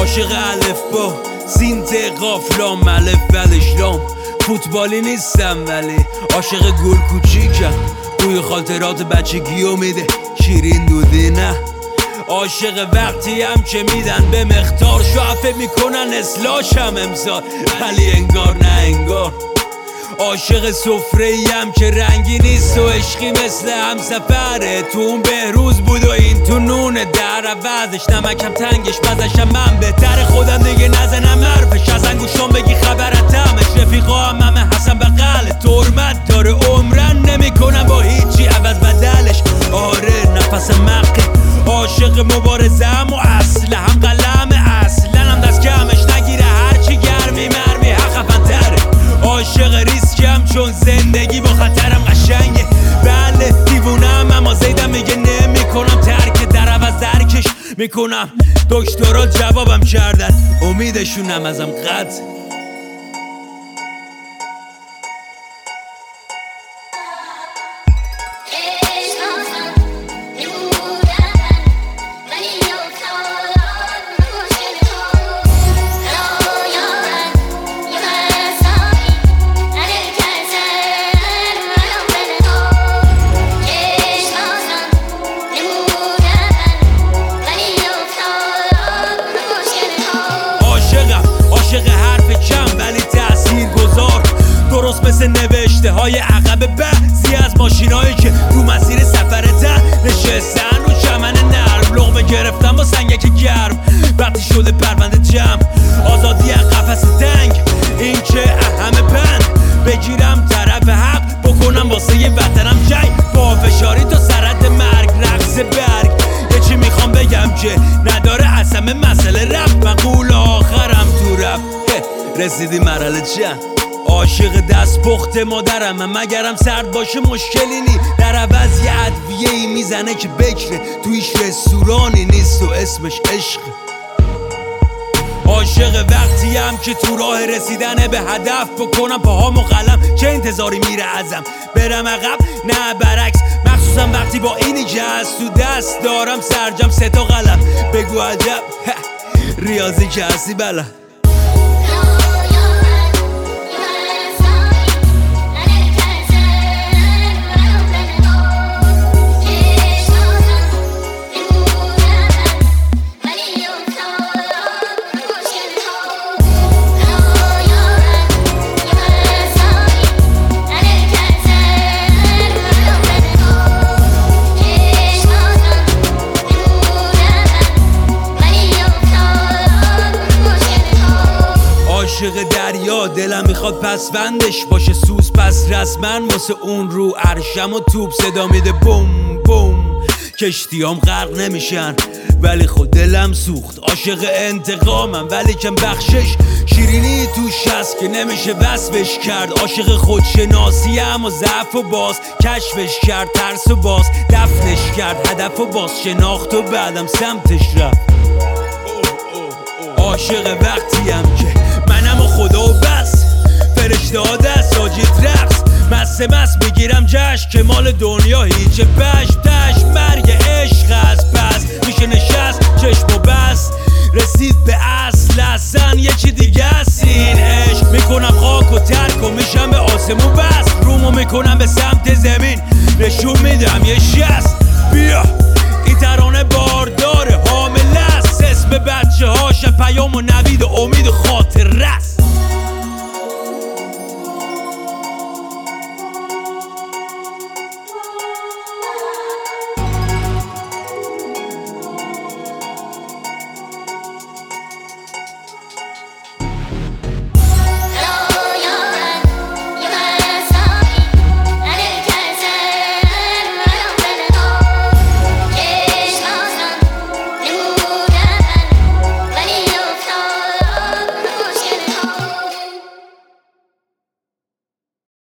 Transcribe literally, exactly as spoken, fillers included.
عاشق الف با سینت قافلام الف بلشلام فوتبالی نیستم ولی عاشق گل کوچیکم بوی خاطرات بچگیو میده شیرین دودی نه عاشق وقتی هم که میدن به مختار شعفه میکنن اصلاحشم امسال ولی انگار نه انگار عاشق سفره‌ای هم که رنگی نیست و عشقی مثل همسفره تو اون بهروز بود و این تو نونه در عوضش نمکم تنگش بزشم من بهتر خودم دیگه نزنم حرفش از انگوشام بگی خبرتمش رفیقا هم همه حسن بغل ترمت داره عمرن نمیکنم با هیچی عوض بدلش آره نفس مقه عاشق مبارزم و اصل هم قلم اصلا هم دست کمش نگیره هرچی گرمی مرمی حق خفن‌تره عاشق ریسکم چون زندگی با خطرم قشنگه بله دیوونم اما زیدم میگه نمی کنم ترک در عوض درکش میکنم دکترها جوابم کردن امیدشونم ازم قطع درست مثل نوشته های عقب بعضی از ماشینایی که رو مسیر سفرتن نشستن رو چمن نرم لقمه گرفتن با سنگک گرم وقتی شده پرونده جمع آزادی از قفس دنگ این که اهم بند بگیرم طرف حق بکنم واسه یه وطنم جنگ با فشاری تا سرد مرگ رقص برگ یه چی میخوام بگم که نداره اصلا مسئله رفت من قول آخرم تو رفت رسیدی مرحله چند عاشق دست پخت مادرم مگرم سرد باشه مشکلی نی در عوض یه ادویه ای میزنه که بکره تویش رستورانی نیست و اسمش عشق عاشق وقتی هم که تو راه رسیدن به هدف بکنم پاهامو قلم چه انتظاری میره ازم برم عقب نه برعکس مخصوصا وقتی با اینی که از تو دست دارم سرجم سه تا قلم بگو عجب ریاضی که هستی بله عاشق دریا دلم میخواد پسوندش باشه سوز پس رسمن واسه اون رو عرشم و توپ صدا میده بوم بوم کشتیام غرق نمیشن ولی خود دلم سوخت عاشق انتقامم ولی کم بخشش شیرینی توش هست که نمیشه وصفش کرد عاشق خودشناسی اما ضعف و باز کشفش کرد ترس و باز دفنش کرد هدف و باز شناخت و بعدم سمتش رفت عاشق وقتی هم که منم و خدا و بس فرشته ها دست ساجد رقص مست مست بگیرم جشن که مال دنیا هیچ پش تش مرگ عشق است پس میشه نشست چشم و بس رسید به اصل اصلا یه چی دیگه است این عشق میکنم خاک و ترک و میشم به آسمون بس رومو میکنم به سمت زمین نشون میدم یه شست بیا این ترانه بارداره حامله است اسم بچه هاش پیام و نوید و امید